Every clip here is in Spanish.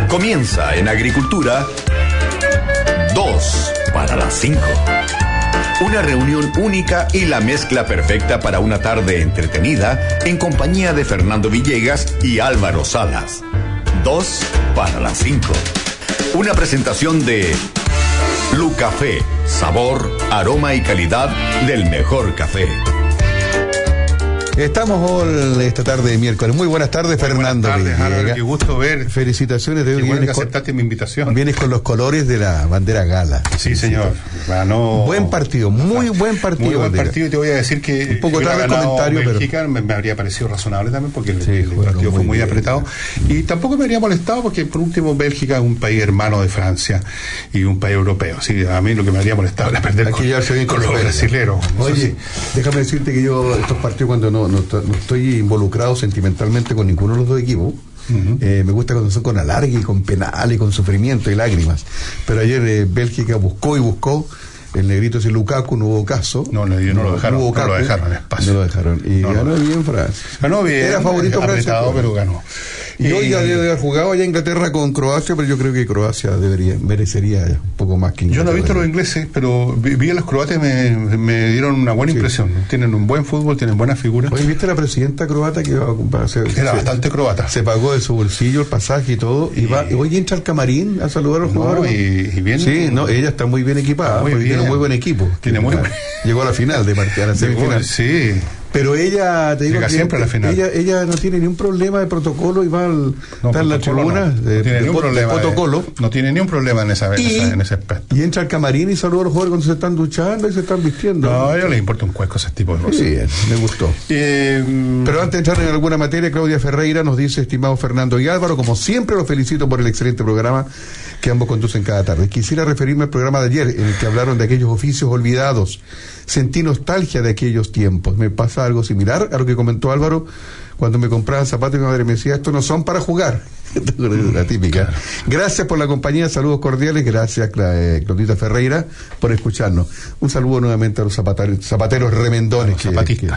Comienza en Agricultura 2 para las 5. Una reunión única y la mezcla perfecta para una tarde entretenida en compañía de Fernando Villegas y Álvaro Salas. 2 para las 5. Una presentación de Lucafé, sabor, aroma y calidad del mejor café. Estamos esta tarde de miércoles. Muy buenas tardes, Fernando. Buenas tardes, Álvaro, qué gusto ver. Felicitaciones de hoy. Qué bueno que aceptaste mi invitación. Vienes con los colores de la bandera gala. Sí, señor. Ganó. Buen partido, muy buen partido. Muy buen partido, y te voy a decir que un poco tarde el comentario, Bélgica, pero me habría parecido razonable también, porque el partido fue muy apretado. Y tampoco me habría molestado, porque por último Bélgica es un país hermano de Francia y un país europeo. Sí, a mí lo que me habría molestado era perder con los brasileros. Oye, déjame decirte que yo estos partidos, cuando no estoy involucrado sentimentalmente con ninguno de los dos equipos, me gusta cuando son con alargue y con penal y con sufrimiento y lágrimas. Pero ayer Bélgica buscó, el negrito ese Lukaku, no hubo caso. No lo dejaron en espacio. No lo dejaron. Y ganó bien Francia. Ganó bien. Era favorito Francia, pero ganó. Y hoy debe haber jugado allá Inglaterra con Croacia, pero yo creo que Croacia merecería un poco más que Inglaterra. Yo no he visto los ingleses, pero vi a los croatas y me dieron una buena impresión. Tienen un buen fútbol, tienen buenas figuras. Oye, ¿viste la presidenta croata que va a hacer? Era bastante croata. Se pagó de su bolsillo el pasaje y todo. Y hoy entra al camarín a saludar a los jugadores. Y bien. Sí, ella está muy bien equipada, porque tiene un muy buen equipo. Llegó a la final a la semifinal. Sí. Pero ella, te digo, llega siempre a la final. Ella no tiene ni un problema de protocolo y va está en la tribuna no tiene ni un problema protocolo. No tiene ni un problema en ese aspecto. Y entra al camarín y saluda a los jugadores cuando se están duchando y se están vistiendo. No, a ella le importa un cuesco ese tipo de cosas. Sí, me gustó. Pero antes de entrar en alguna materia, Claudia Ferreira nos dice: estimado Fernando y Álvaro, como siempre los felicito por el excelente programa que ambos conducen cada tarde. Quisiera referirme al programa de ayer, en el que hablaron de aquellos oficios olvidados. Sentí nostalgia de aquellos tiempos. Me pasa algo similar a lo que comentó Álvaro cuando me compraban zapatos y mi madre me decía: estos no son para jugar. La típica. Gracias por la compañía, saludos cordiales. Gracias, Claudita Ferreira, por escucharnos. Un saludo nuevamente a los zapateros remendones que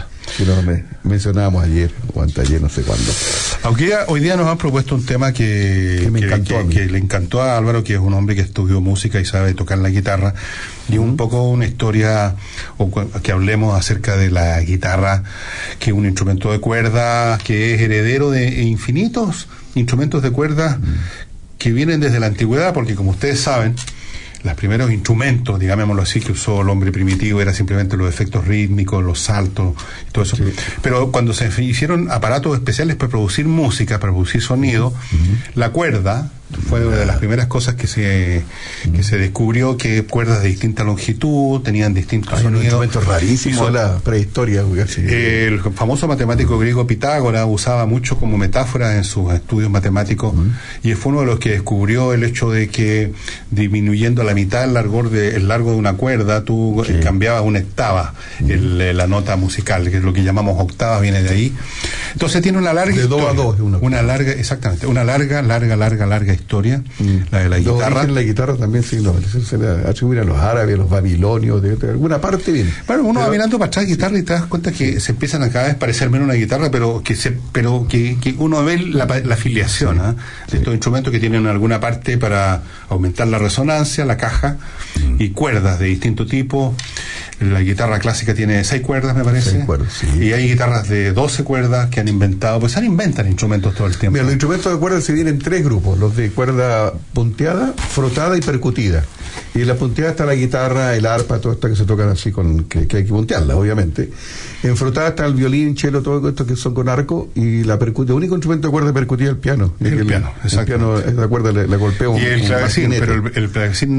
nos mencionábamos ayer o anteayer, no sé cuándo. Aunque hoy día nos han propuesto un tema que le encantó a Álvaro, que es un hombre que estudió música y sabe tocar la guitarra, y un poco una historia, o que hablemos acerca de la guitarra, que es un instrumento de cuerda que es heredero de infinitos instrumentos de cuerda que vienen desde la antigüedad, porque como ustedes saben, los primeros instrumentos, digámoslo así, que usó el hombre primitivo era simplemente los efectos rítmicos, los saltos y todo eso. Sí. Pero cuando se hicieron aparatos especiales para producir música, para producir sonido, la cuerda fue una de las primeras cosas que se descubrió, que cuerdas de distinta longitud tenían distintos sonidos. Instrumentos rarísimos de la prehistoria. El famoso matemático griego Pitágoras usaba mucho como metáfora en sus estudios matemáticos, y fue uno de los que descubrió el hecho de que disminuyendo a la mitad el largo de una cuerda, tú cambiabas una octava, la nota musical, que es lo que llamamos octava, viene de ahí. Entonces tiene una larga de historia. De 2 a 2 una larga, exactamente, una larga historia, la de la guitarra. La guitarra también se le atribuye a los árabes, a los babilonios, de alguna parte bien. Bueno, uno va mirando para atrás guitarra y te das cuenta que se empiezan a cada vez parecer menos una guitarra, pero que uno ve la filiación de estos instrumentos que tienen alguna parte para aumentar la resonancia, la caja, y cuerdas de distinto tipo. La guitarra clásica tiene 6 cuerdas, me parece. 6 cuerdas, sí. Y hay guitarras de 12 cuerdas que han inventado, pues inventan instrumentos todo el tiempo. Mira, los instrumentos de cuerda se dividen en 3 grupos: los de cuerda punteada, frotada y percutida. Y en la punteada está la guitarra, el arpa, todo esto que se tocan así, que hay que puntearla, obviamente. En frotada está el violín, cello, todo esto que son con arco, y el único instrumento de cuerda percutida es el piano. El piano, exacto. El piano, la cuerda le golpea un. Y el clavecín, pero el clavecín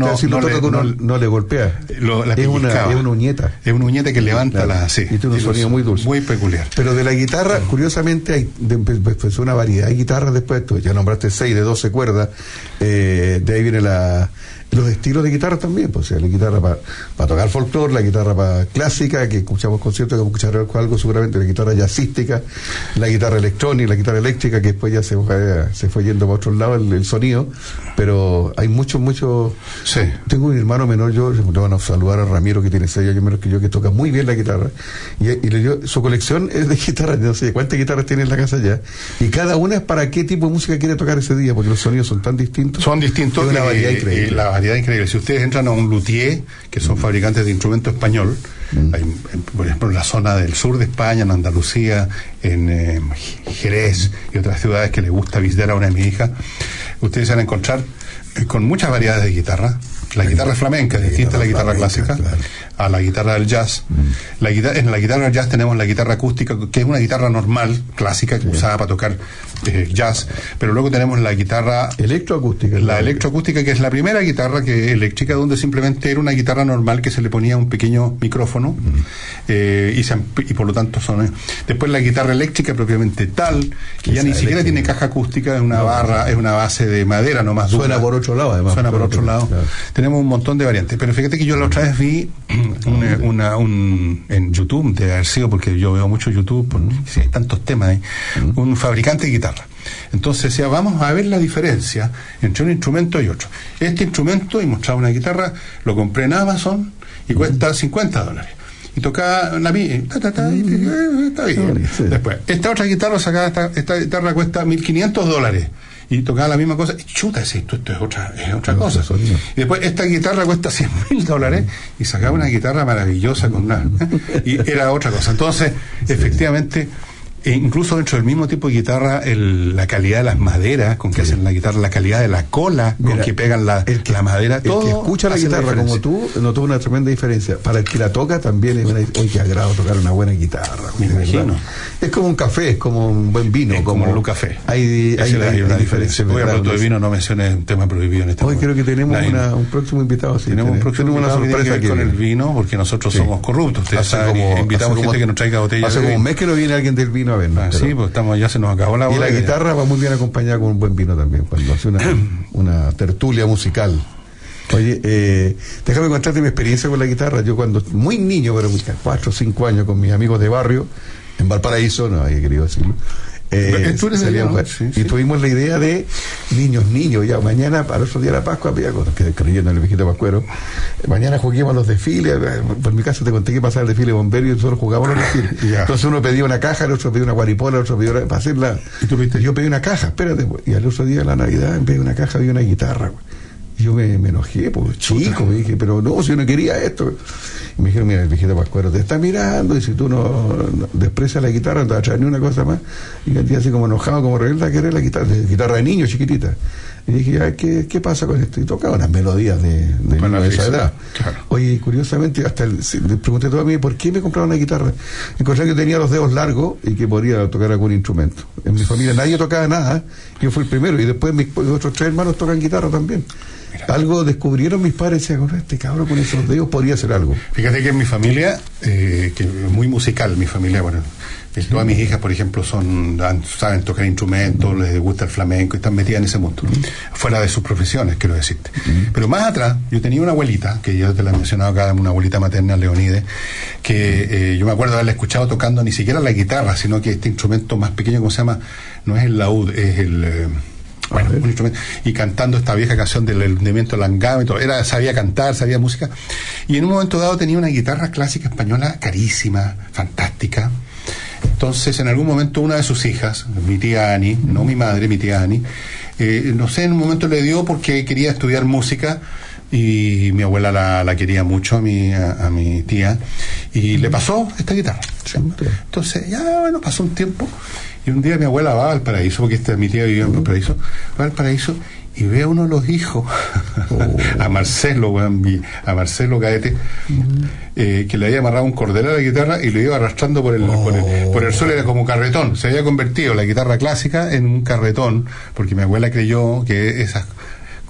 no le golpea. Es una uñeta. Es una uñeta que levanta y tiene un sonido muy dulce. Muy peculiar. Pero de la guitarra, curiosamente, hay pues una variedad. Hay guitarras después, tú ya nombraste 6 de 12 cuerdas, de ahí viene los estilos de guitarra también, pues, o sea, la guitarra para tocar folclore, la guitarra para clásica, que escuchamos conciertos, que vamos a escuchar algo seguramente, la guitarra jazzística, la guitarra electrónica, la guitarra eléctrica, que después ya se fue yendo para otro lado el sonido, pero hay mucho. Sí. Tengo un hermano menor, yo le van a saludar a Ramiro, que tiene 6 años menos que yo, que toca muy bien la guitarra, y su colección es de guitarras, no sé cuántas guitarras tiene en la casa ya, y cada una es para qué tipo de música quiere tocar ese día, porque los sonidos son tan distintos. Son distintos. Una variedad increíble. La variedad increíble. Si ustedes entran a un luthier, que son fabricantes de instrumento español, hay, por ejemplo, en la zona del sur de España, en Andalucía, en Jerez y otras ciudades que les gusta visitar a una de mis hijas, ustedes se van a encontrar con muchas variedades de guitarra. La guitarra flamenca es distinta a la guitarra clásica, claro, a la guitarra del jazz. En la guitarra del jazz tenemos la guitarra acústica, que es una guitarra normal, clásica, usada para tocar jazz, pero luego tenemos la guitarra electroacústica. La electroacústica, que es la primera guitarra eléctrica, donde simplemente era una guitarra normal que se le ponía un pequeño micrófono y por lo tanto son. Después la guitarra eléctrica propiamente tal, que ya ni siquiera tiene caja acústica, es una barra, es una base de madera nomás dura. Suena por otro lado, además. Suena por otro lado. Claro. Tenemos un montón de variantes, pero fíjate que yo la otra vez vi en YouTube, de haber sido, porque yo veo mucho YouTube, si hay tantos temas ahí, un fabricante de guitarra. Entonces decía, vamos a ver la diferencia entre un instrumento y otro. Este instrumento, y mostraba una guitarra, lo compré en Amazon y cuesta $50. Y tocaba la está bien. Después, esta otra guitarra sacada, esta guitarra cuesta $1.500. Y tocaba la misma cosa, y chuta, esto es otra cosa. Y después esta guitarra cuesta $100.000 y sacaba una guitarra maravillosa con una y era otra cosa. Entonces, efectivamente, incluso dentro del mismo tipo de guitarra, la calidad de las maderas con que hacen la guitarra, la calidad de la cola con que pegan la madera, todo. El que escucha la guitarra como tú notó una tremenda diferencia. Para el que la toca también es que agrado tocar una buena guitarra. Me imagino. Es como un café, es como un buen vino, es como un café. Hay una diferencia. Voy a hablar de vino, no menciones un tema prohibido en este momento. Hoy creo que tenemos un próximo invitado. Sí, tenemos una sorpresa con el vino, porque nosotros somos corruptos. Ustedes saben, invitamos gente que nos traiga botellas. Hace como un mes que no viene alguien del vino a vernos. Sí, pues ya se nos acabó la botella. Y la guitarra va muy bien acompañada con un buen vino también, cuando hace una tertulia musical. Oye, déjame contarte mi experiencia con la guitarra. Yo cuando muy niño, pero 4 o 5 años, con mis amigos de barrio, en Valparaíso, no había querido decirlo, y tuvimos la idea de niños, ya mañana, para el otro día de la Pascua, creyendo en el viejito pascuero, mañana juguemos los desfiles. Por mi caso te conté que pasaba el desfile bombero y nosotros jugábamos los desfiles. Entonces uno pedía una caja, el otro pedía una guaripola, el otro pedía para hacerla. Yo pedí una caja, espérate, y al otro día de la Navidad, en vez de una caja, había una guitarra. Y yo me enojé, pues chico, me dije, pero no, si yo no quería esto. Y me dijeron, mira, el viejito pascuero te está mirando, y si tú no desprecias la guitarra, no te vas a traer ni una cosa más. Y el día así como enojado, como rebelde, a querer la guitarra de niño, chiquitita. Y dije, ¿qué pasa con esto? Y tocaba unas melodías de niño de esa edad. Claro. Oye, curiosamente, le pregunté todo a mí, ¿por qué me compraba una guitarra? Encontré que tenía los dedos largos y que podía tocar algún instrumento. En mi familia nadie tocaba nada, yo fui el primero, y después mis otros 3 hermanos tocan guitarra también. Algo descubrieron mis padres, y decían, este cabrón con esos dedos podría hacer algo. Fíjate que en mi familia, que es muy musical, mi familia, todas mis hijas, por ejemplo, saben tocar instrumentos, les gusta el flamenco, y están metidas en ese mundo, fuera de sus profesiones, quiero decirte. Pero más atrás, yo tenía una abuelita, que yo te la he mencionado acá, una abuelita materna, Leonide, que yo me acuerdo de haberla escuchado tocando ni siquiera la guitarra, sino que este instrumento más pequeño, ¿cómo se llama? No es el laúd, es el... un instrumento, y cantando esta vieja canción del hundimiento del Angame, sabía cantar, sabía música, y en un momento dado tenía una guitarra clásica española carísima, fantástica. Entonces en algún momento una de sus hijas, mi tía Ani, no mi madre, mi tía Ani, no sé, en un momento le dio porque quería estudiar música, y mi abuela la quería mucho a mi tía, y le pasó esta guitarra. Entonces pasó un tiempo, y un día mi abuela va al Valparaíso, porque mi tía vivía en Valparaíso, va al Paraíso y ve a uno de los hijos, a Marcelo Gaete, que le había amarrado un cordel a la guitarra y lo iba arrastrando por el suelo. Era como carretón, se había convertido la guitarra clásica en un carretón, porque mi abuela creyó que esas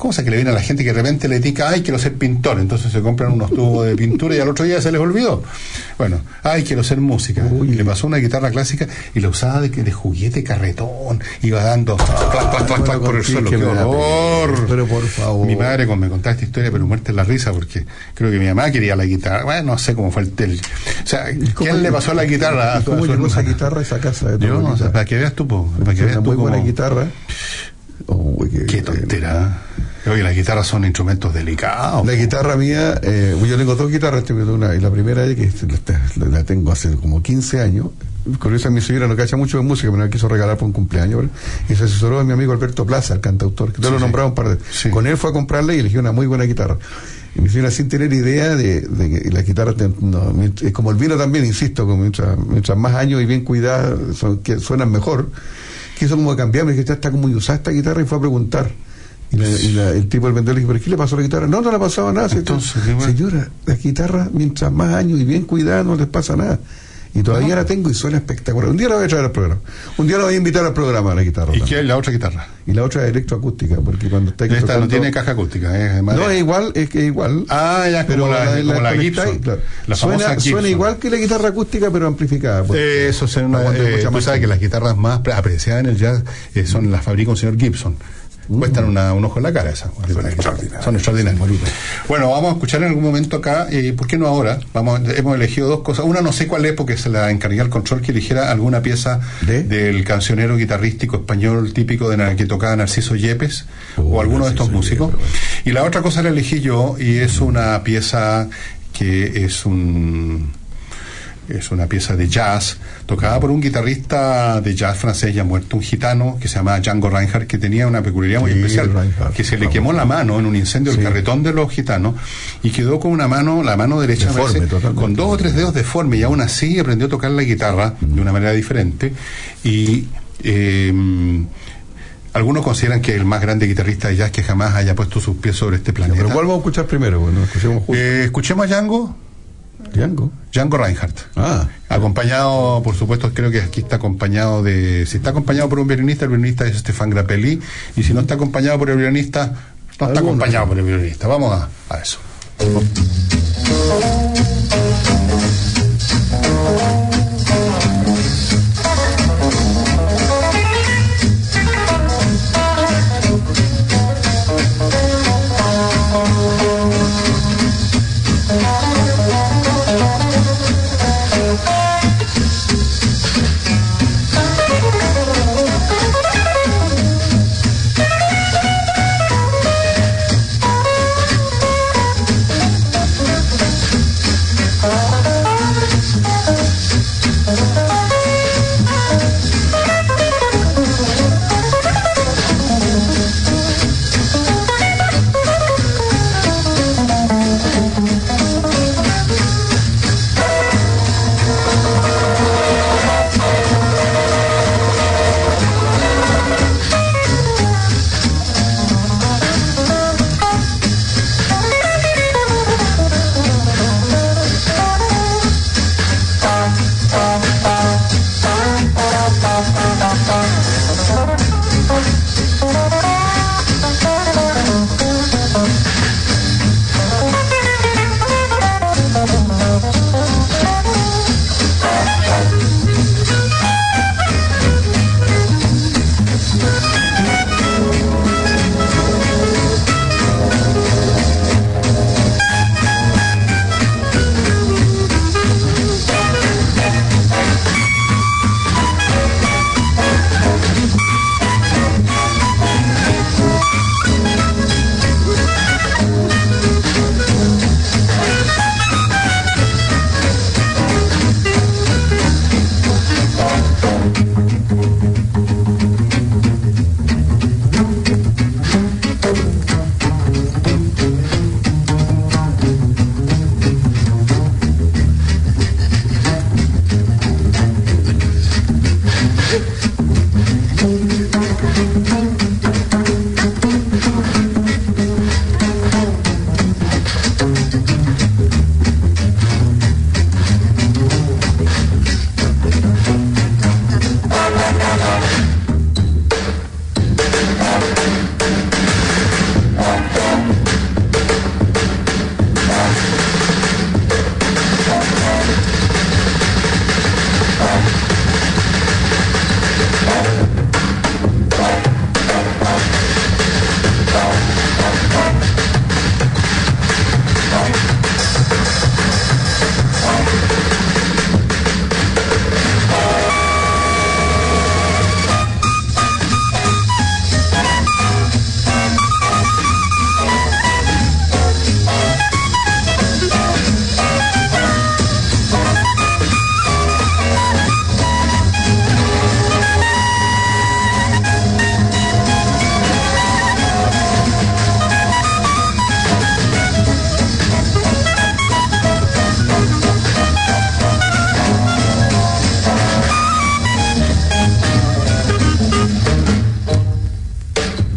cosa que le viene a la gente que de repente le diga, ay, quiero ser pintor, entonces se compran unos tubos de pintura y al otro día se les olvidó. Bueno, ay, quiero ser música. Y le pasó una guitarra clásica y la usaba de juguete carretón, iba dando clac por el suelo. ¡Qué horror! Pero por favor. Mi madre me contaba esta historia, pero muerte en la risa, porque creo que mi mamá quería la guitarra. Bueno, no sé cómo fue o sea, ¿quién le pasó a la guitarra? ¿Cómo llegó esa guitarra a esa casa? Yo no sé, para que veas tú, para que veas tú muy buena guitarra. Qué tontera. Oye, las guitarras son instrumentos delicados. La guitarra mía, yo tengo 2 guitarras, y la primera que la tengo hace como 15 años. Curiosa, mi señora no cacha mucho de música, pero me la quiso regalar por un cumpleaños, y se asesoró de mi amigo Alberto Plaza, el cantautor, que lo nombraba un par de veces. Con él fue a comprarla y eligió una muy buena guitarra. Y mi señora, sin tener idea de que la guitarra es como el vino también, insisto, mientras más años y bien cuidadas suenan mejor, quiso como cambiarme, que ya está como muy usada esta guitarra, y fue a preguntar. Y el tipo del vendedor le dijo, ¿pero qué le pasó a la guitarra? No le pasaba nada. Entonces, señora, la guitarra, mientras más años y bien cuidada, no les pasa nada. Y todavía la tengo y suena espectacular. Un día la voy a traer al programa. Un día la voy a invitar al programa, la guitarra. ¿Y qué es la otra guitarra? Y la otra es electroacústica, porque cuando está esta tocando, no tiene caja acústica. No, es igual. Ah, ya, pero como la Gibson. Claro. La famosa Gibson. Suena igual que la guitarra acústica, pero amplificada. Eso es tú sabes que las guitarras más apreciadas en el jazz son las fabrica un señor Gibson. Cuestan un ojo en la cara esas. Son extraordinarias. Bueno, vamos a escuchar en algún momento acá, ¿por qué no ahora? Hemos elegido 2 cosas. Una no sé cuál es, porque se la encargué al control que eligiera alguna pieza del cancionero guitarrístico español típico que tocaba Narciso Yepes, o alguno de estos músicos. Y la otra cosa la elegí yo, y es una pieza que es una pieza de jazz tocada por un guitarrista de jazz francés ya muerto, un gitano que se llamaba Django Reinhardt, que tenía una peculiaridad muy especial, que se le quemó la mano en un incendio del carretón de los gitanos, y quedó con la mano derecha deforme, con 2 o 3 dedos deformes, y aún así aprendió a tocar la guitarra de una manera diferente. Y algunos consideran que es el más grande guitarrista de jazz que jamás haya puesto sus pies sobre este planeta. Pero ¿cuál vamos a escuchar primero? Bueno, escuchemos a Django Reinhardt. Acompañado, por supuesto, creo que aquí está acompañado si está acompañado por un violinista, el violinista es Stéphane Grappelli, y si no está acompañado por el violinista, no está acompañado por el violinista. Vamos a eso.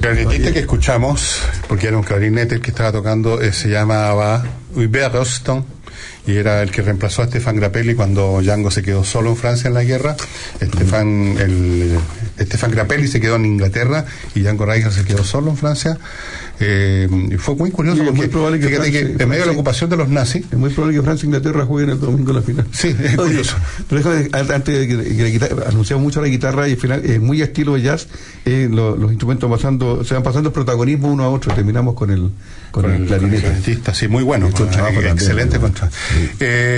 clarinetista que escuchamos, porque era un clarinete el que estaba tocando, se llamaba Hubert Rostand, y era el que reemplazó a Stéphane Grappelli cuando Django se quedó solo en Francia en la guerra. Stéphane Grappelli se quedó en Inglaterra y Django Reinhardt se quedó solo en Francia. Fue muy curioso porque muy probable que fíjate Francia, que en medio de la ocupación de los nazis, es muy probable que Francia e Inglaterra jueguen el domingo la final. Sí, es curioso. Pero déjame, antes de que anunciamos mucho la guitarra, y al final es muy estilo jazz, los instrumentos se van pasando el protagonismo uno a otro. Terminamos con el clarinetista. Sí, muy bueno, excelente contrato. Sí.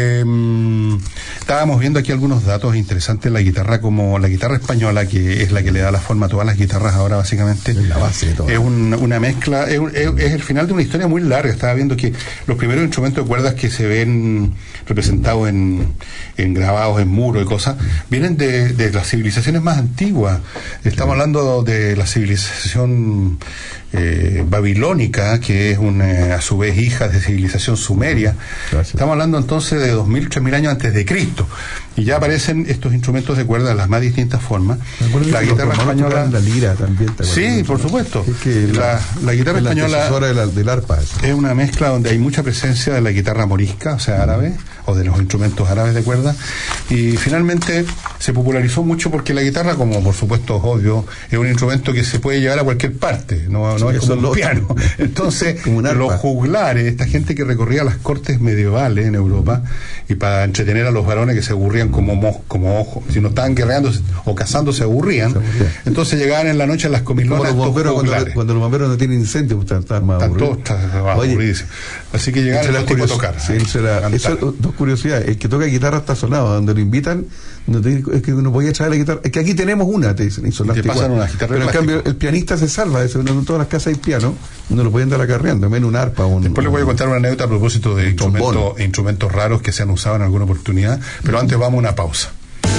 Estábamos viendo aquí algunos datos interesantes en la guitarra, como la guitarra española, que es la que le da la forma a todas las guitarras ahora básicamente. Es la base de todo. Es una mezcla, es el final de una historia muy larga. Estaba viendo que los primeros instrumentos de cuerdas que se ven representados en grabados en muros y cosas, vienen de las civilizaciones más antiguas. Estamos hablando de la civilización babilónica, que es a su vez hija de civilización sumeria. Gracias. Estamos hablando entonces de 2000, 3000 años antes de Cristo, y ya aparecen estos instrumentos de cuerda de las más distintas formas. La guitarra española, la lira también. Sí, por supuesto. Es que la guitarra española del arpa es una mezcla donde hay mucha presencia de la guitarra morisca, o sea, árabe, o de los instrumentos árabes de cuerda, y finalmente se popularizó mucho porque la guitarra, como por supuesto es obvio, es un instrumento que se puede llevar a cualquier parte, no es como un piano. Entonces, los juglares, esta gente que recorría las cortes medievales en Europa, y para entretener a los varones que se aburrían como ojos, si no estaban guerreando o cazando se aburrían, entonces llegaban en la noche a las comilonas cuando los bomberos no tienen incendio, están más aburridos. Aburridísimos. Así que llegaban los tipos a tocar. Dos curiosidades: el que toca guitarra está sonado, donde lo invitan, es que uno podía traer la guitarra, es que aquí tenemos una, te dicen, y sonaste te pasan una guitarra. Pero en cambio el pianista se salva, en todas las casas hay piano, no lo pueden dar acarreando, menos un arpa. Después les voy a contar una anécdota a propósito de instrumentos raros que se han usado en alguna oportunidad, pero antes vamos a una pausa.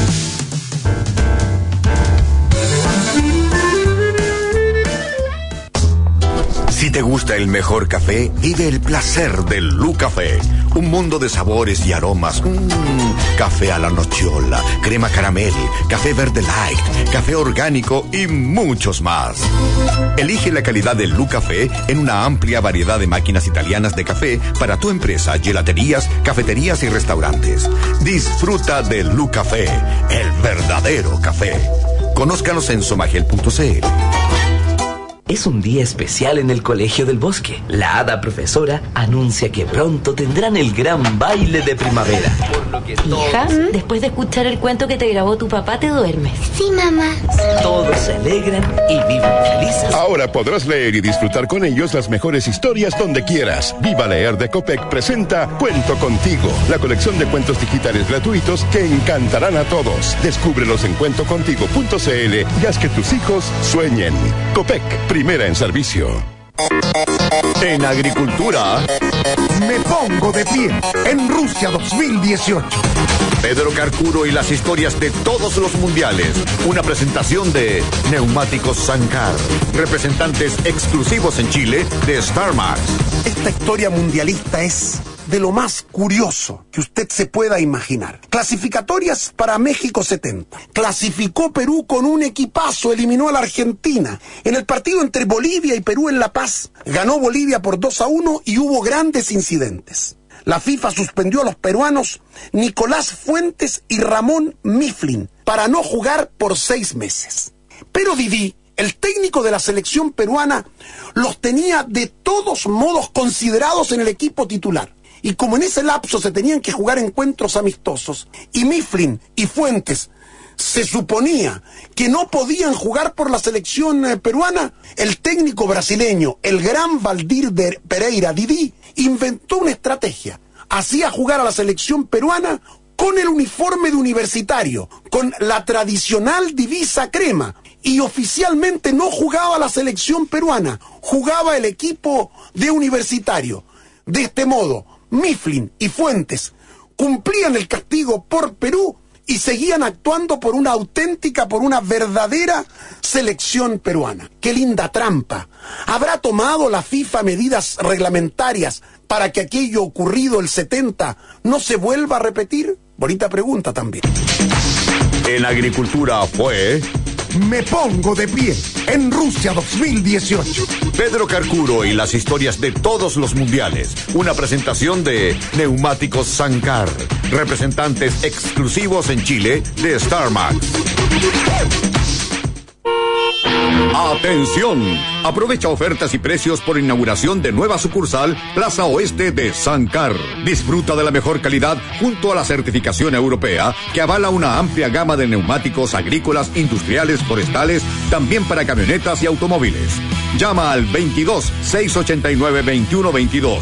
Si te gusta el mejor café, vive el placer del Lu Café. Un mundo de sabores y aromas. Café a la nocciola, crema caramel, café verde light, café orgánico y muchos más. Elige la calidad del Lu Café en una amplia variedad de máquinas italianas de café para tu empresa, gelaterías, cafeterías y restaurantes. Disfruta del Lu Café, el verdadero café. Conózcanos en somagel.cl. Es un día especial en el Colegio del Bosque. La hada profesora anuncia que pronto tendrán el gran baile de primavera. Hija, después de escuchar el cuento que te grabó tu papá, ¿te duermes? Sí, mamá. Todos se alegran y viven felices. Ahora podrás leer y disfrutar con ellos las mejores historias donde quieras. Viva Leer de Copec presenta Cuento Contigo, la colección de cuentos digitales gratuitos que encantarán a todos. Descúbrelos en cuentocontigo.cl y haz que tus hijos sueñen. Copec, primera en servicio. En agricultura, me pongo de pie en Rusia 2018. Pedro Carcuro y las historias de todos los mundiales. Una presentación de Neumáticos Sancar, representantes exclusivos en Chile de StarMax. Esta historia mundialista es de lo más curioso que usted se pueda imaginar. Clasificatorias para México 70. Clasificó Perú con un equipazo, eliminó a la Argentina. En el partido entre Bolivia y Perú en La Paz, ganó Bolivia por 2-1 y hubo grandes incidentes. La FIFA suspendió a los peruanos Nicolás Fuentes y Ramón Mifflin para no jugar por 6 meses. Pero Didi, el técnico de la selección peruana, los tenía de todos modos considerados en el equipo titular. Y como en ese lapso se tenían que jugar encuentros amistosos, y Mifflin y Fuentes se suponía que no podían jugar por la selección peruana, el técnico brasileño, el gran Valdir Pereira Didi, inventó una estrategia. Hacía jugar a la selección peruana con el uniforme de Universitario, con la tradicional divisa crema, y oficialmente no jugaba la selección peruana, jugaba el equipo de Universitario. De este modo, Mifflin y Fuentes cumplían el castigo por Perú y seguían actuando por una auténtica, por una verdadera selección peruana. ¡Qué linda trampa! ¿Habrá tomado la FIFA medidas reglamentarias para que aquello ocurrido el 70 no se vuelva a repetir? Bonita pregunta también. En agricultura fue me pongo de pie en Rusia 2018. Pedro Carcuro y las historias de todos los mundiales. Una presentación de Neumáticos Sankar, representantes exclusivos en Chile de StarMax. ¡Atención! Aprovecha ofertas y precios por inauguración de nueva sucursal Plaza Oeste de Sankar. Disfruta de la mejor calidad junto a la certificación europea que avala una amplia gama de neumáticos agrícolas, industriales, forestales, también para camionetas y automóviles. Llama al 22-689-2122,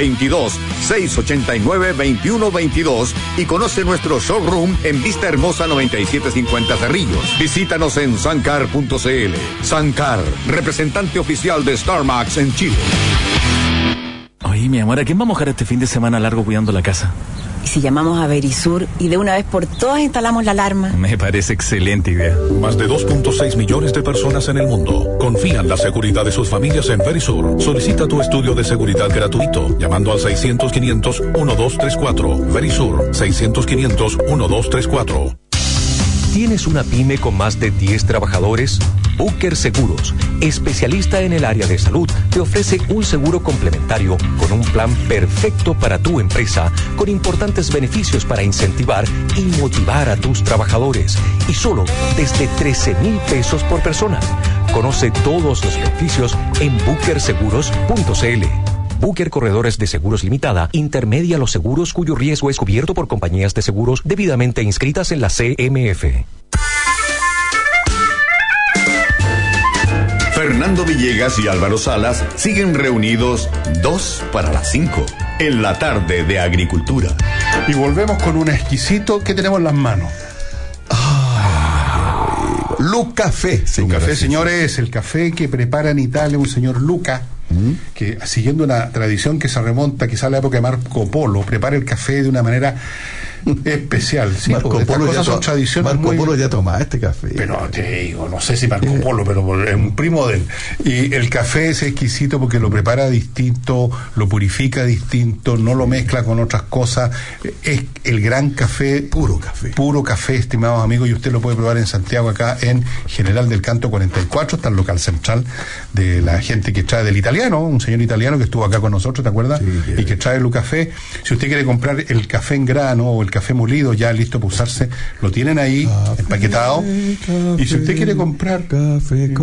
22-689-2122 y conoce nuestro showroom en Vista Hermosa 9750 Cerrillos. Visítanos en sankar.cl. Sankar, representante oficial de StarMax en Chile. Oye, mi amor, ¿a quién vamos a mojar este fin de semana largo cuidando la casa? ¿Y si llamamos a Verisur y de una vez por todas instalamos la alarma? Me parece excelente idea. Más de 2.6 millones de personas en el mundo confían la seguridad de sus familias en Verisur. Solicita tu estudio de seguridad gratuito llamando al 600-500-1234. Verisur, 600-500-1234. ¿Tienes una pyme con más de 10 trabajadores? Booker Seguros, especialista en el área de salud, te ofrece un seguro complementario con un plan perfecto para tu empresa, con importantes beneficios para incentivar y motivar a tus trabajadores. Y solo desde 13,000 pesos por persona. Conoce todos los beneficios en bookerseguros.cl. Booker Corredores de Seguros Limitada intermedia los seguros cuyo riesgo es cubierto por compañías de seguros debidamente inscritas en la CMF. Fernando Villegas y Álvaro Salas siguen reunidos 2 para las 5 en la tarde de Agricultura. Y volvemos con un exquisito que tenemos en las manos. Lucafé, Lucafé, señores, el café que prepara en Italia un señor Luca, que siguiendo una tradición que se remonta quizá a la época de Marco Polo, prepara el café de una manera especial. ¿Sí? Marco Polo son tradiciones. Marco Polo ya tomaba este café. Pero te digo, no sé si Marco Polo, pero es un primo de él. Y el café es exquisito porque lo prepara distinto, lo purifica distinto, no lo mezcla con otras cosas. Es el gran café. Puro café, estimados amigos, y usted lo puede probar en Santiago, acá en General del Canto 44, está el local central de la gente que trae del italiano, un señor italiano que estuvo acá con nosotros, ¿te acuerdas? Sí, y que trae el Lucafé. Si usted quiere comprar el café en grano o el café molido ya listo para usarse, lo tienen ahí empaquetado. Y si usted quiere comprar café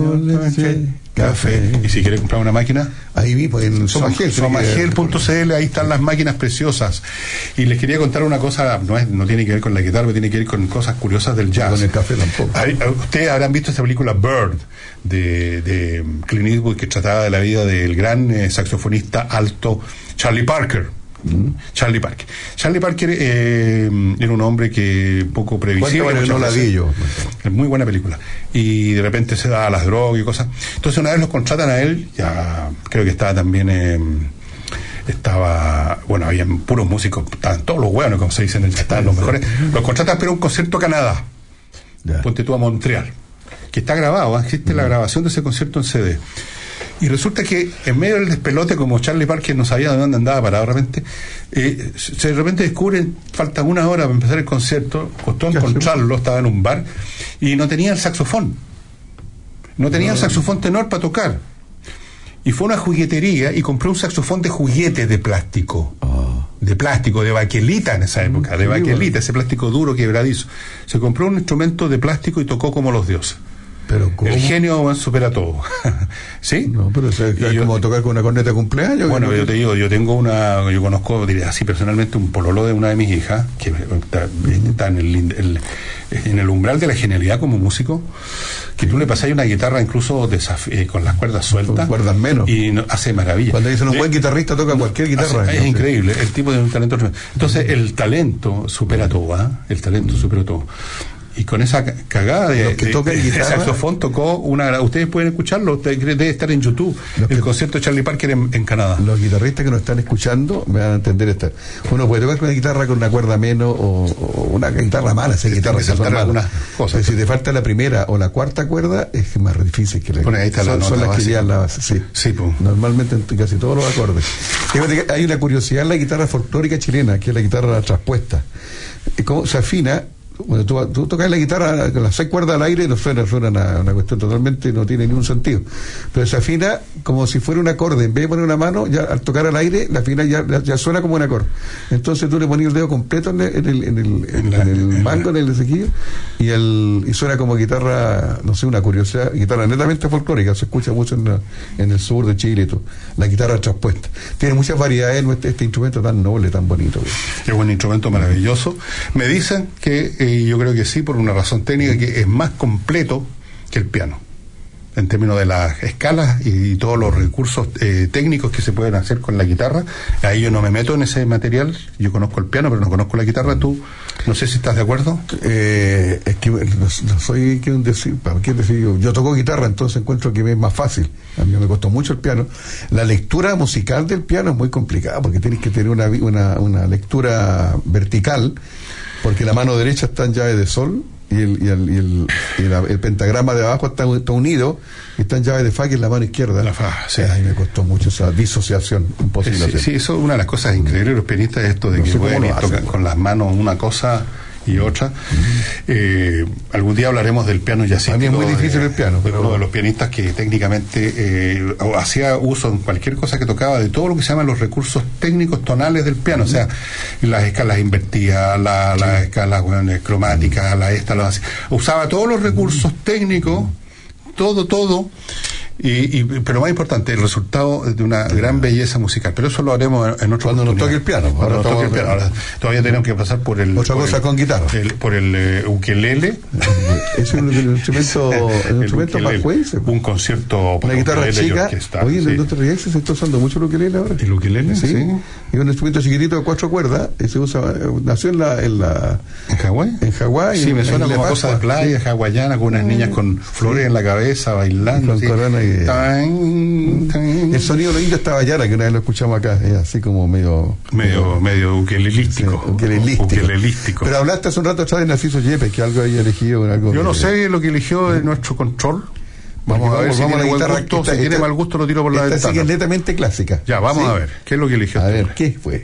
y si quiere comprar una máquina, ahí vi pues, en somagel.cl, ahí están las máquinas preciosas. Y les quería contar una cosa, no tiene que ver con la guitarra, pero tiene que ver con cosas curiosas del jazz. Con el café tampoco. Ustedes habrán visto esta película Bird de Clint Eastwood, que trataba de la vida del gran saxofonista alto Charlie Parker. Charlie Parker era un hombre que poco previsible. No la vi yo. Es muy buena película. Y de repente se da a las drogas y cosas. Entonces una vez los contratan a él, ya creo que estaba también habían puros músicos, estaban todos los buenos, como se dicen, estaban los mejores. Los contratan para un concierto a Canadá. Ponte tú a Montreal, que está grabado, existe la grabación de ese concierto en CD. Y resulta que en medio del despelote, como Charlie Parker no sabía de dónde andaba parado de repente, de repente descubren, falta una hora para empezar el concierto, costó encontrarlo, estaba en un bar, y no tenía el saxofón. No tenía el saxofón tenor para tocar. Y fue a una juguetería y compró un saxofón de juguete de plástico. De plástico, de baquelita en esa época, de baquelita, ese plástico duro, quebradizo. Se compró un instrumento de plástico y tocó como los dioses. Pero ¿cómo? El genio supera todo. ¿Sí? No, pero es como tocar con una corneta de cumpleaños. Bueno, yo te digo, yo conozco, diría así personalmente, un pololo de una de mis hijas que está en el umbral de la genialidad como músico, que tú le pasas una guitarra incluso con las cuerdas sueltas, con cuerdas menos, y hace maravilla. Cuando dicen un buen guitarrista toca cualquier guitarra. Es increíble, el tipo de un talento. Entonces el talento supera todo, el talento supera todo. Y con esa cagada de saxofón tocó ustedes pueden escucharlo, debe estar en YouTube, el concierto de Charlie Parker en Canadá. Los guitarristas que nos están escuchando me van a entender esta. Uno puede tocar con una guitarra con una cuerda menos o una guitarra mala, esa guitarra que son malas. Pero si te falta la primera o la cuarta cuerda, es más difícil que la bueno, ahí está son las que llevan la base. Sí, normalmente en casi todos los acordes. Hay una curiosidad en la guitarra folclórica chilena, que es la guitarra traspuesta. Cómo se afina Bueno, tú tocas la guitarra con las 6 cuerdas al aire, no suena una cuestión totalmente, no tiene ningún sentido. Pero se afina como si fuera un acorde. En vez de poner una mano, ya al tocar al aire, la afina ya suena como un acorde. Entonces tú le pones el dedo completo en el mango, en el sequillo, y suena como guitarra, no sé, una curiosidad, guitarra netamente folclórica, se escucha mucho en el sur de Chile y todo. La guitarra traspuesta. Tiene muchas variedades este instrumento tan noble, tan bonito. Es un instrumento maravilloso. Me dicen que y yo creo que sí, por una razón técnica, que es más completo que el piano en términos de las escalas y todos los recursos técnicos que se pueden hacer con la guitarra. Ahí yo no me meto en ese material. Yo conozco el piano, pero no conozco la guitarra. Tú, no sé si estás de acuerdo. Es que no soy quien decir, yo toco guitarra, entonces encuentro que es más fácil. A mí me costó mucho el piano. La lectura musical del piano es muy complicada, porque tienes que tener una lectura vertical, porque la mano derecha está en llave de sol y el pentagrama de abajo está unido y está en llave de fa, que es la mano izquierda. La fa, sí. Ay, me costó mucho esa disociación, imposible. Sí, eso es una de las cosas increíbles de los pianistas, esto de que pueden ir tocar con las manos una cosa y otra. Algún día hablaremos del piano jazzístico. A mí es muy difícil el piano, pero uno de los pianistas que técnicamente hacía uso en cualquier cosa que tocaba de todo lo que se llaman los recursos técnicos tonales del piano, o sea, las escalas invertidas, las escalas cromáticas, usaba todos los recursos técnicos, todo. Pero más importante, el resultado de una gran belleza musical. Pero eso lo haremos en otro cuando nos toque el piano. Ahora todavía tenemos que pasar por el con guitarra. Por el ukelele. Es un instrumento pajuense. Un concierto para una guitarra chica. Oye, sí. ¿No te ríes? Se está usando mucho el ukelele ahora. ¿El ukelele? Sí. Es un instrumento chiquitito de 4 cuerdas. Se usa, nació ¿en Hawái? En Hawái. Sí, me suena como cosa de playa hawaiana, con unas niñas con flores en la cabeza, bailando. Con corona y el sonido de lo indio estaba Yara, que una vez lo escuchamos acá, así como medio ukelelístico. Ukelelístico. Pero hablaste hace un rato atrás de Narciso Yepes, que algo había elegido. Yo no sé lo que eligió de nuestro control. Vamos a ver si tiene buen gusto. Si tiene mal gusto, lo tiro por la ventana. Esta sí que es netamente clásica. Ya, vamos a ver. ¿Qué es lo que eligió? A ver, ¿qué fue?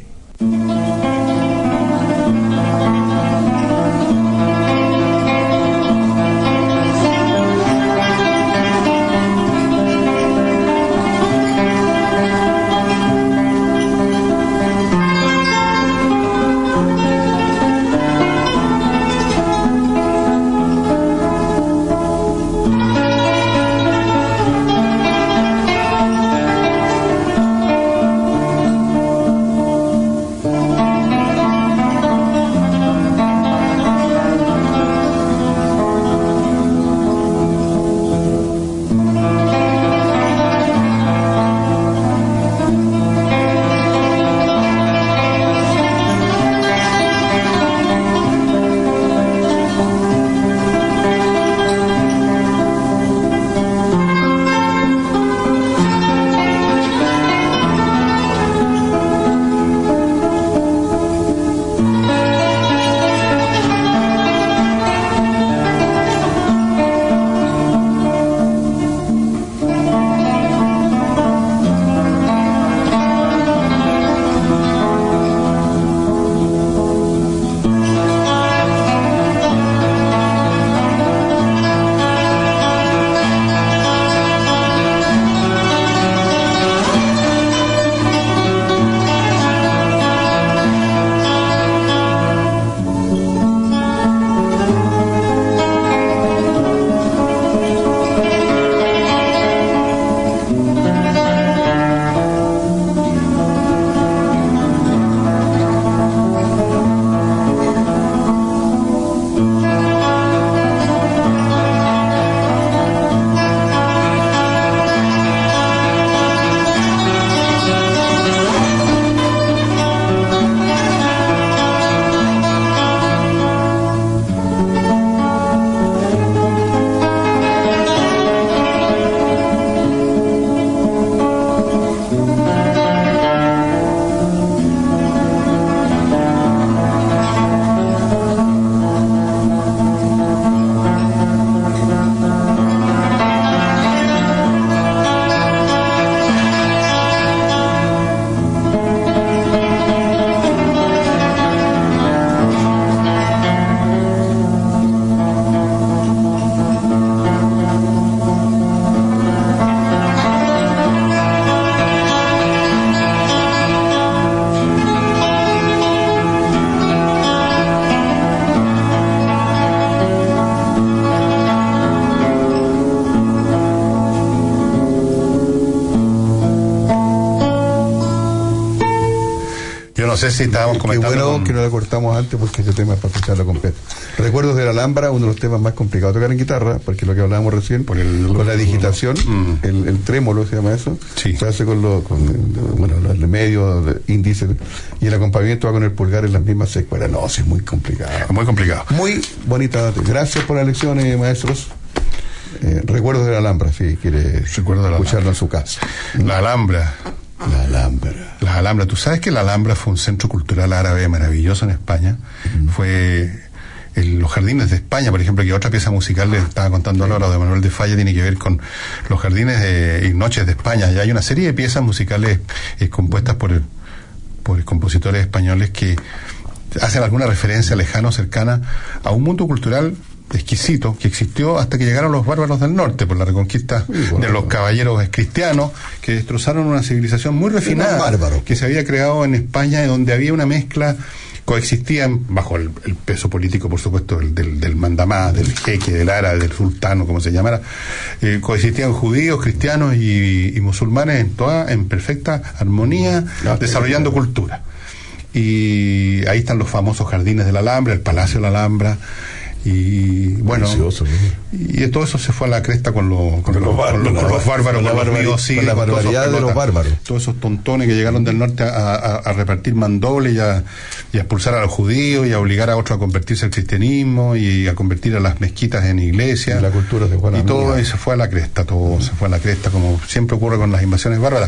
no sé si estábamos comentando. Qué bueno que no la cortamos antes porque este tema es para escucharlo completo. Recuerdos de la Alhambra, uno de los temas más complicados de tocar en guitarra, porque lo que hablábamos recién, con la digitación, el trémolo se llama eso, se hace con los medios, índices, y el acompañamiento va con el pulgar en las mismas secuelas. No, sí, es muy complicado. Muy complicado. Muy bonita. Gracias por las lecciones, maestros. Recuerdos de la Alhambra, si quiere escucharlo en su casa. La Alhambra. La Alhambra. Tú sabes que la Alhambra fue un centro cultural árabe maravilloso en España. Fue los jardines de España, por ejemplo, que otra pieza musical le estaba contando ahora de Manuel de Falla, tiene que ver con los jardines y noches de España. Ya hay una serie de piezas musicales compuestas por compositores españoles que hacen alguna referencia lejana o cercana a un mundo cultural exquisito que existió hasta que llegaron los bárbaros del norte por la reconquista de los caballeros cristianos que destrozaron una civilización muy refinada que se había creado en España, y donde había una mezcla, coexistían bajo el peso político, por supuesto, del mandamás, del jeque, del árabe, del sultano, como se llamara, coexistían judíos, cristianos y musulmanes en perfecta armonía, desarrollando cultura. Y ahí están los famosos jardines de la Alhambra, el Palacio de la Alhambra. Y bueno, y todo eso se fue a la cresta con los bárbaros, con la barbaridad de los bárbaros. Todos esos tontones que llegaron del norte a repartir mandobles y a expulsar a los judíos y a obligar a otros a convertirse al cristianismo y a convertir a las mezquitas en iglesias. La cultura se fue a la todo eso fue a la cresta, como siempre ocurre con las invasiones bárbaras.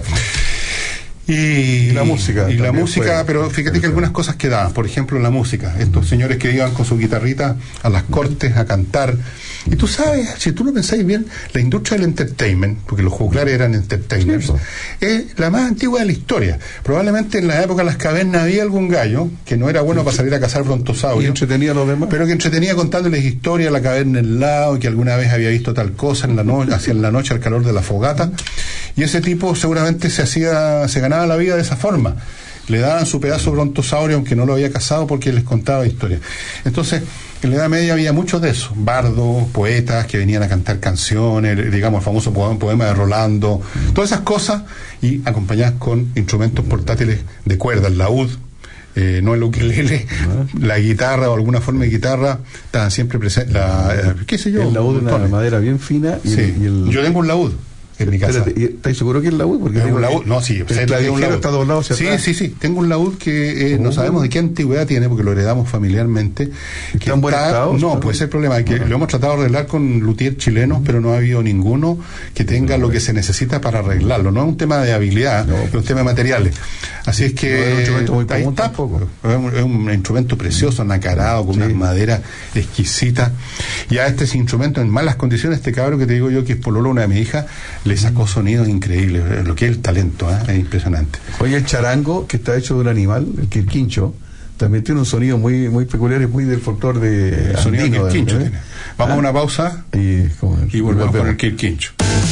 Y la música. Pero fíjate que algunas cosas quedaban. Por ejemplo, la música. Estos señores que iban con su guitarrita a las cortes a cantar. Y tú sabes, si tú lo pensáis bien, la industria del entertainment, porque los juglares eran entertainers, es la más antigua de la historia. Probablemente en la época de las cavernas había algún gallo que no era bueno para salir a cazar brontosaurios. Y entretenía a los demás. Pero que entretenía contándoles historia, la caverna al lado, que alguna vez había visto tal cosa hacia la noche al calor de la fogata. Y ese tipo seguramente se ganaba la vida de esa forma. Le daban su pedazo de brontosaurio aunque no lo había cazado, porque les contaba historias. Entonces, en la Edad Media había muchos de esos, bardos, poetas que venían a cantar canciones, digamos el famoso poema de Rolando, todas esas cosas, y acompañadas con instrumentos portátiles de cuerda, el laúd, no el ukelele, la guitarra o alguna forma de guitarra, estaban siempre presentes, qué sé yo. El laúd de una madera bien fina. Yo tengo un laúd en mi casa. ¿Estás seguro que es el laúd? Porque un laúd. No, sí, el laúd está doblado hacia atrás. Sí, tengo un laúd que no sabemos de qué antigüedad tiene, porque lo heredamos familiarmente. ¿Está en buen estado? No, puede ser el problema, que lo hemos tratado de arreglar con luthier chilenos, pero no ha habido ninguno que tenga lo que se necesita para arreglarlo. No es un tema de habilidad, es un tema de materiales. Así es que es un instrumento muy común tampoco. Es un instrumento precioso, nacarado, con una madera exquisita. Y a este instrumento en malas condiciones, este cabro que te digo yo, que es pololo una de mi hija, le sacó sonidos increíbles, lo que es el talento, es impresionante. Oye, el charango, que está hecho de un animal, el quirquincho, también tiene un sonido muy peculiar, y muy del folclore de el sonido del quirquincho tiene. Vamos a una pausa y volvemos con el quirquincho.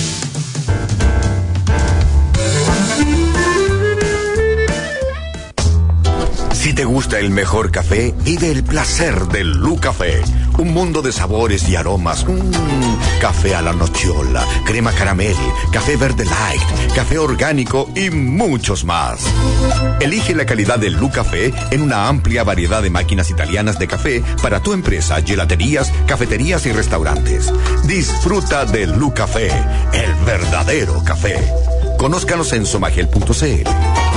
Si te gusta el mejor café, vive el placer del Lu Café. Un mundo de sabores y aromas. Café a la nocciola, crema caramel, café verde light, café orgánico y muchos más. Elige la calidad del Lu Café en una amplia variedad de máquinas italianas de café para tu empresa, gelaterías, cafeterías y restaurantes. Disfruta del Lu Café, el verdadero café. Conózcanos en somagel.cl.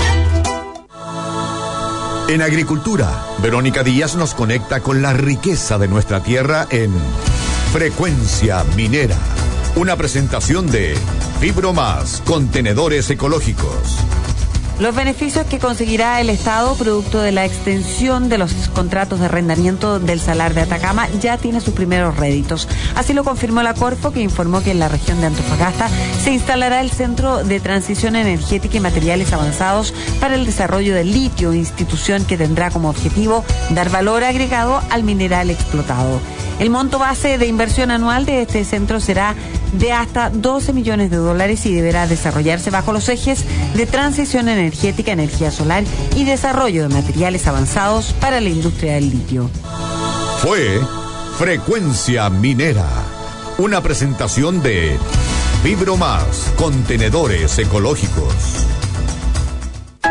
En agricultura, Verónica Díaz nos conecta con la riqueza de nuestra tierra en Frecuencia Minera. Una presentación de Fibromás, contenedores ecológicos. Los beneficios que conseguirá el Estado producto de la extensión de los contratos de arrendamiento del Salar de Atacama ya tiene sus primeros réditos. Así lo confirmó la Corfo, que informó que en la región de Antofagasta se instalará el Centro de Transición Energética y Materiales Avanzados para el Desarrollo del Litio, institución que tendrá como objetivo dar valor agregado al mineral explotado. El monto base de inversión anual de este centro será de hasta $12 millones y deberá desarrollarse bajo los ejes de transición energética, energía solar y desarrollo de materiales avanzados para la industria del litio. Fue Frecuencia Minera, una presentación de Fibromás, contenedores ecológicos.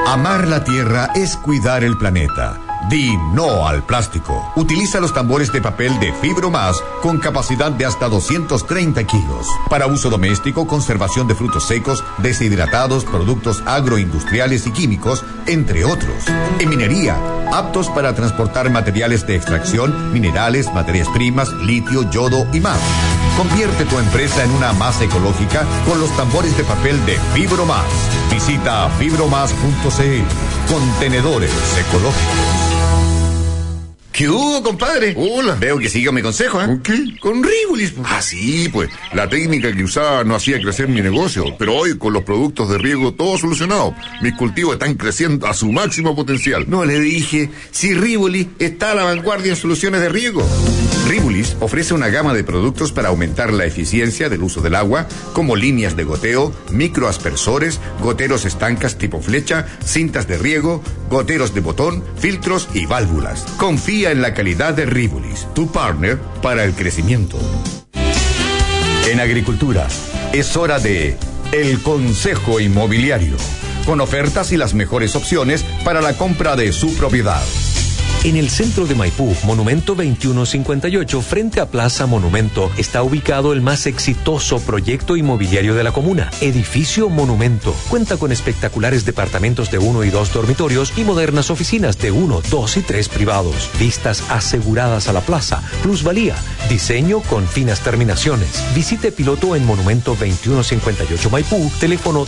Amar la tierra es cuidar el planeta. Di no al plástico. Utiliza los tambores de papel de Fibromas con capacidad de hasta 230 kilos. Para uso doméstico, conservación de frutos secos, deshidratados, productos agroindustriales y químicos, entre otros. En minería, aptos para transportar materiales de extracción, minerales, materias primas, litio, yodo y más. Convierte tu empresa en una más ecológica con los tambores de papel de Fibromas. Visita fibromas.cl. Contenedores ecológicos. ¿Qué hubo, compadre? Hola. Veo que sigue mi consejo, ¿eh? ¿Con qué? Con Rivolis. Ah, sí, pues. La técnica que usaba no hacía crecer mi negocio, pero hoy con los productos de riego todo solucionado. Mis cultivos están creciendo a su máximo potencial. No le dije, si Rivolis está a la vanguardia en soluciones de riego. Rivolis ofrece una gama de productos para aumentar la eficiencia del uso del agua, como líneas de goteo, microaspersores, goteros estancas tipo flecha, cintas de riego, goteros de botón, filtros y válvulas. Confía en la calidad de Rivolis, tu partner para el crecimiento. En agricultura, es hora de El Consejo Inmobiliario, con ofertas y las mejores opciones para la compra de su propiedad. En el centro de Maipú, Monumento 2158, frente a Plaza Monumento, está ubicado el más exitoso proyecto inmobiliario de la comuna, Edificio Monumento. Cuenta con espectaculares departamentos de 1 y 2 dormitorios y modernas oficinas de 1, 2 y 3 privados. Vistas aseguradas a la plaza, plusvalía, diseño con finas terminaciones. Visite piloto en Monumento 2158 Maipú, teléfono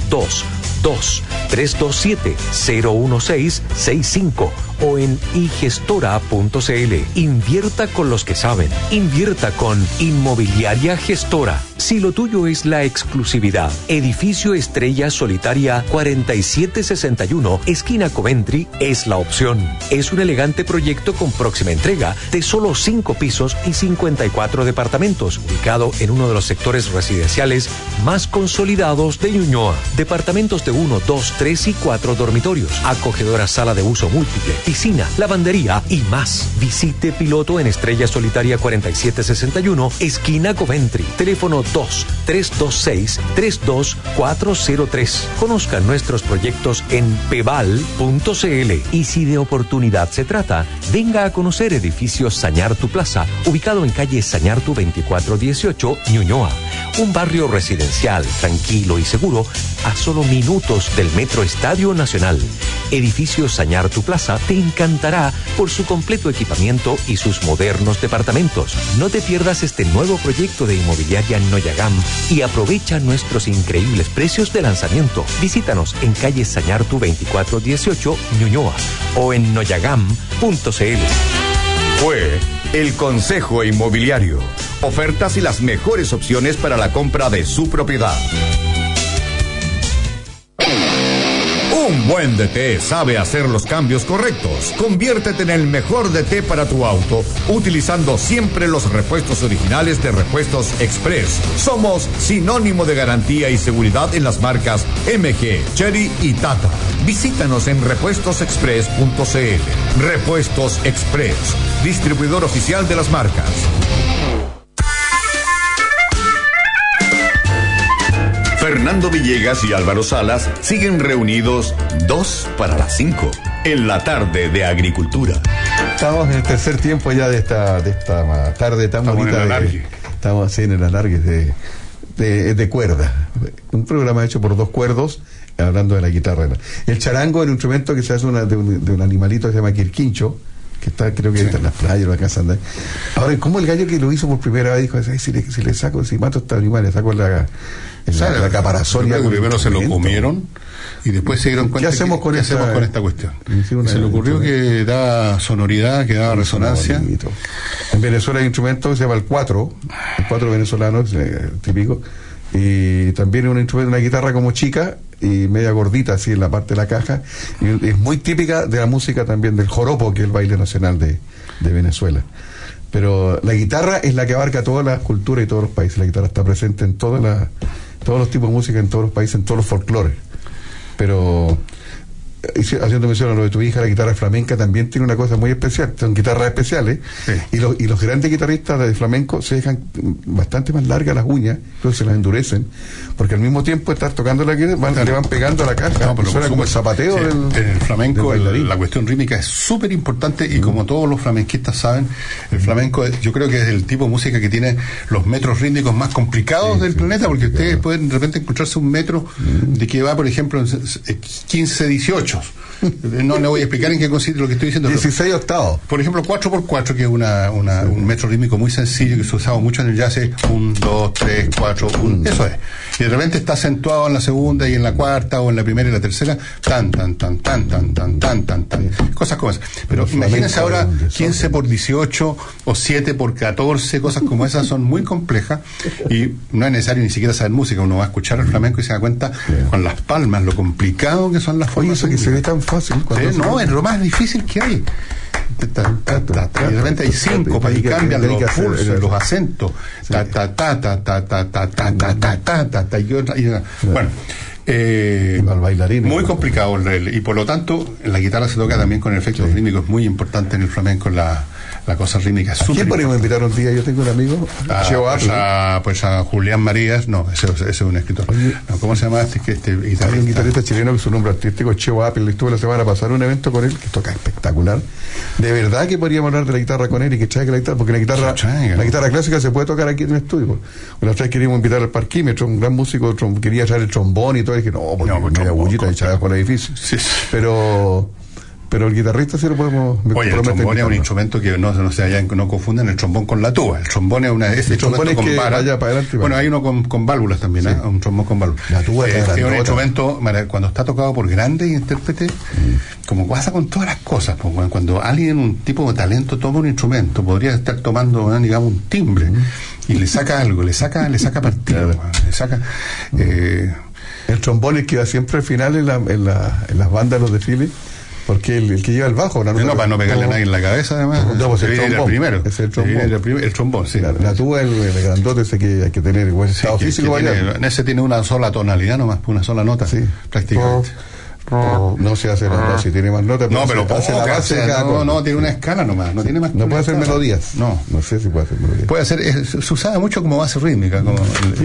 22327-01665 o en igestora.cl. Invierta con los que saben. Invierta con Inmobiliaria Gestora. Si lo tuyo es la exclusividad, Edificio Estrella Solitaria 4761, esquina Coventry, es la opción. Es un elegante proyecto con próxima entrega de solo 5 pisos y 54 departamentos, ubicado en uno de los sectores residenciales más consolidados de Ñuñoa. Departamentos de 1, 2, 3 y 4 dormitorios, acogedora sala de uso múltiple, piscina, lavandería y más. Visite piloto en Estrella Solitaria 4761, esquina Coventry. Teléfono 2-326-32403. Conozca nuestros proyectos en peval.cl. Y si de oportunidad se trata, venga a conocer Edificio Sañartu Plaza, ubicado en calle Sañartu 2418, Ñuñoa. Un barrio residencial, tranquilo y seguro, a solo minutos del Metro Estadio Nacional. Edificio Sañartu Plaza te encantará por su completo equipamiento y sus modernos departamentos. No te pierdas este nuevo proyecto de inmobiliaria Noyagam y aprovecha nuestros increíbles precios de lanzamiento. Visítanos en calle Sañartu 2418, Ñuñoa, o en noyagam.cl. Fue El Consejo Inmobiliario. Ofertas y las mejores opciones para la compra de su propiedad. Un buen DT sabe hacer los cambios correctos. Conviértete en el mejor DT para tu auto, utilizando siempre los repuestos originales de Repuestos Express. Somos sinónimo de garantía y seguridad en las marcas MG, Chery y Tata. Visítanos en repuestosexpress.cl. Repuestos Express, distribuidor oficial de las marcas. Fernando Villegas y Álvaro Salas siguen reunidos 2 para las 5 en la tarde de agricultura. Estamos en el tercer tiempo ya de esta tarde tan bonita. Estamos así en el alargue de cuerda. Un programa hecho por 2 cuerdos, hablando de la guitarra. El charango es un instrumento que se hace de un animalito que se llama quirquincho, que está, creo que está en las playas, en la casa. Ahora, ¿cómo el gallo que lo hizo por primera vez dijo, si le saco, si mato a este animal, le saco la caparazón? Primero se lo comieron y después se dieron cuenta. ¿Qué hacemos con esta cuestión? Se le ocurrió que daba sonoridad, que daba resonancia. En Venezuela hay un instrumento que se llama el cuatro venezolano, típico, y también un instrumento, una guitarra como chica y media gordita así en la parte de la caja, y es muy típica de la música también del joropo, que es el baile nacional de Venezuela. Pero la guitarra es la que abarca todas las culturas y todos los países. La guitarra está presente en todos los tipos de música, en todos los países, en todos los folclores. Pero haciendo mención a lo de tu hija, la guitarra flamenca también tiene una cosa muy especial, son guitarras especiales, y los grandes guitarristas de flamenco se dejan bastante más largas las uñas, entonces se las endurecen, porque al mismo tiempo estar tocando la guitarra le van pegando a la caja, pero suena como el zapateo en el flamenco. La cuestión rítmica es súper importante, y como todos los flamenquistas saben, el flamenco yo creo que es el tipo de música que tiene los metros rítmicos más complicados del planeta, porque ustedes pueden de repente encontrarse un metro de que va, por ejemplo, en 15, 18. No le voy a explicar en qué consiste lo que estoy diciendo. 16 octavos. Por ejemplo, 4x4, que es un metro rítmico muy sencillo que se usaba mucho en el jazz, 1, 2, 3, 4, 1. Eso es. Y de repente está acentuado en la segunda y en la cuarta, o en la primera y la tercera, tan. Cosas como esas. Pero imagínense ahora 15 por 18 o 7 por 14, cosas como esas son muy complejas, y no es necesario ni siquiera saber música. Uno va a escuchar el flamenco y se da cuenta con las palmas lo complicado que son las formas. Oye, eso que se ve tan fácil. No, es lo más difícil que hay. Y de repente hay síncopas y cambian los pulsos, los acentos. Bueno, muy complicado, y por lo tanto en la guitarra se toca también con efectos rítmicos muy importantes en el flamenco. La cosa rítmica es súper. ¿Quién podríamos invitar un día? Yo tengo un amigo, pues a Julián Marías. No, ese es un escritor. No, ¿cómo se llama guitarrista? Hay un guitarrista chileno que su nombre artístico es Cheo Apple. Estuve la semana pasada en un evento con él que toca espectacular. De verdad que podríamos hablar de la guitarra con él, y que traiga la guitarra, porque la guitarra clásica se puede tocar aquí en el estudio. La otra vez queríamos invitar al Parquímetro, un gran músico, quería traer el trombón y todo, y dije, no, porque media bullita echada por el edificio. Pero el guitarrista sí lo podemos. Oye, el trombón es un instrumento que no confunden el trombón con la tuba. El trombón es instrumento con vara. Bueno, hay uno con válvulas también, un trombón con válvulas. La tuba es un instrumento, cuando está tocado por grandes intérpretes, como pasa con todas las cosas, pues, cuando alguien, un tipo de talento, toma un instrumento, podría estar tomando, digamos, un timbre, y le saca algo, le saca partido, le saca. El trombón es que va siempre al final en las bandas, los desfiles. Porque el que lleva el bajo, para no pegarle a nadie en la cabeza, además. No, pues el trombón. Primero. Es el trombón. El trombón, sí. La tuba, el grandote ese que hay que tener buen estado físico. Ese tiene una sola tonalidad nomás, una sola nota, prácticamente. No se hace si tiene más notas. No, pero hace la base de cada cosa. No, tiene una escala nomás, no tiene más. No puede hacer melodías. No sé si puede hacer melodías. Puede hacer, se usaba mucho como base rítmica, como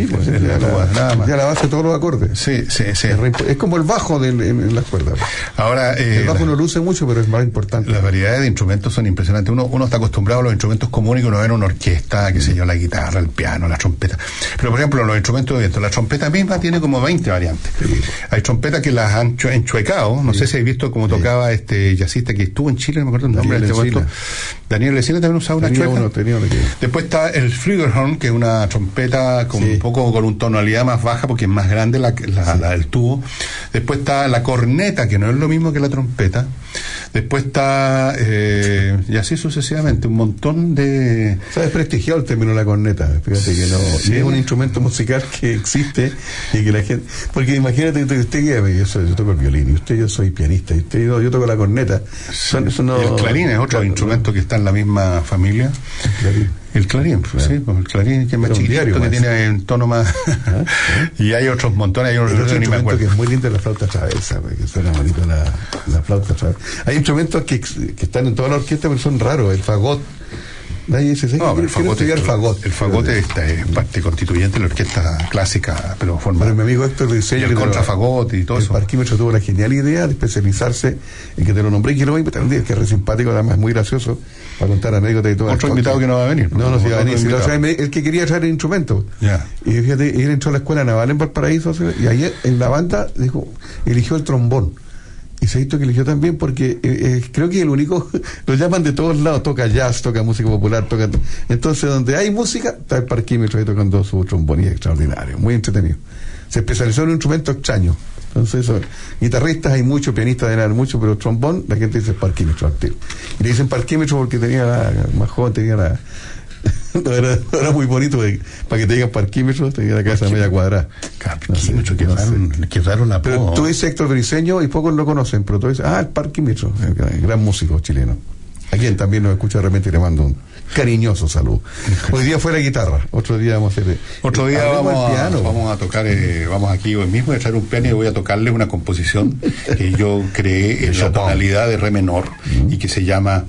nada más. Ya la base de todos los acordes. Sí. Es como el bajo en las cuerdas. Ahora, el bajo no luce mucho, pero es más importante. Las variedades de instrumentos son impresionantes. Uno está acostumbrado a los instrumentos comunes, que uno ve en una orquesta, qué sé yo, la guitarra, el piano, la trompeta. Pero por ejemplo, los instrumentos de viento, la trompeta misma tiene como 20 variantes. Hay trompetas que las han enchuecado. No sé si habéis visto cómo tocaba este jazzista que estuvo en Chile, no me acuerdo el nombre de este momento. Daniel Lesina también usaba una chueca. Después está el Flugelhorn, que es una trompeta con un poco con una tonalidad más baja, porque es más grande la del tubo. Después está la corneta, que no es lo mismo que la trompeta. Después está y así sucesivamente, un montón de... Se ha desprestigiado el término la corneta. Fíjate que no es un instrumento musical que existe, y que la gente... Porque imagínate que usted yo toco el violín, y yo soy pianista, y yo toco la corneta. El clarín es otro instrumento que está en la misma familia. El clarín, el clarín, que es más chiquitito, que tiene un tono más. Y hay otros montones, hay otros ni me acuerdo. Que es muy lindo la flauta traversa, que suena bonito la flauta traversa. Hay instrumentos que están en toda la orquesta, pero son raros. El fagot. Nadie dice, el fagot es parte constituyente de la orquesta clásica, pero formada. Mi amigo Héctor Riseño, el contrafagot y todo eso. El Parquímetro tuvo la genial idea de especializarse en que te lo nombré, y que lo voy a invitar un día, que es re simpático, además muy gracioso, para contar anécdotas y todo. Otro invitado que no va a venir. No va a venir. El que quería traer el instrumento. Y fíjate, él entró a la escuela naval en Valparaíso, y ahí en la banda eligió el trombón. Y se ha visto que eligió también porque creo que el único, lo llaman de todos lados, toca jazz, toca música popular, entonces donde hay música está el Parquímetro ahí tocando su trombón, y es extraordinario, muy entretenido. Se especializó en un instrumento extraño. Entonces guitarristas hay muchos, pianistas deben haber muchos, pero trombón la gente dice Parquímetro al tiro. Y le dicen Parquímetro porque más joven tenía no era muy bonito para que te digan Parquímetro, tenía la cabeza media cuadrada. Parquímetro, qué raro la apodo. Pero tú dices Héctor Briceño y pocos lo conocen, pero tú dices, el Parquímetro, el gran músico chileno. A quien también nos escucha de repente, y le mando un cariñoso saludo. Hoy día fue la guitarra, otro día vamos a hacer... Otro día vamos a tocar, vamos aquí hoy mismo a echar un piano y voy a tocarle una composición que yo creé en la tonalidad de re menor y que se llama...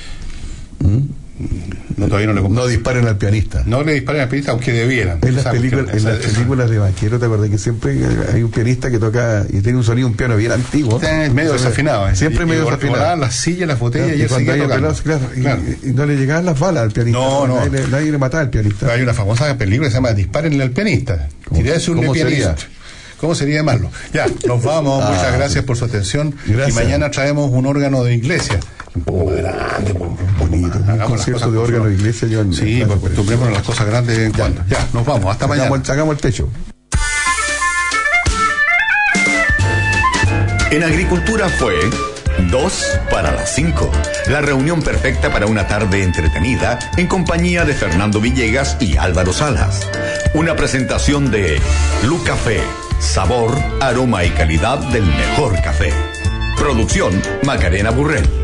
No disparen al pianista. No le disparen al pianista, aunque debieran. En las películas de vaquero, ¿te acordás que siempre hay un pianista que toca y tiene un sonido, un piano bien antiguo? Medio desafinado. Siempre medio desafinado. Las sillas, las botellas, y él sigue tocando. Y no le llegaban las balas al pianista. No. Nadie le mataba al pianista. Hay una famosa película que se llama Dispárenle al pianista. ¿Cómo sería? ¿Cómo sería de malo? Ya, nos vamos. Muchas gracias por su atención. Gracias. Y mañana traemos un órgano de iglesia. Un poco más grande, bonito. Un concierto de órgano de iglesia. Sí, porque acostumbrémonos las cosas grandes de vez en cuando. Ya, nos vamos. Hasta mañana. Sacamos el techo. En Agricultura fue 2 para las 5. La reunión perfecta para una tarde entretenida en compañía de Fernando Villegas y Álvaro Salas. Una presentación de Lucafé. Sabor, aroma y calidad del mejor café. Producción Macarena Burrell.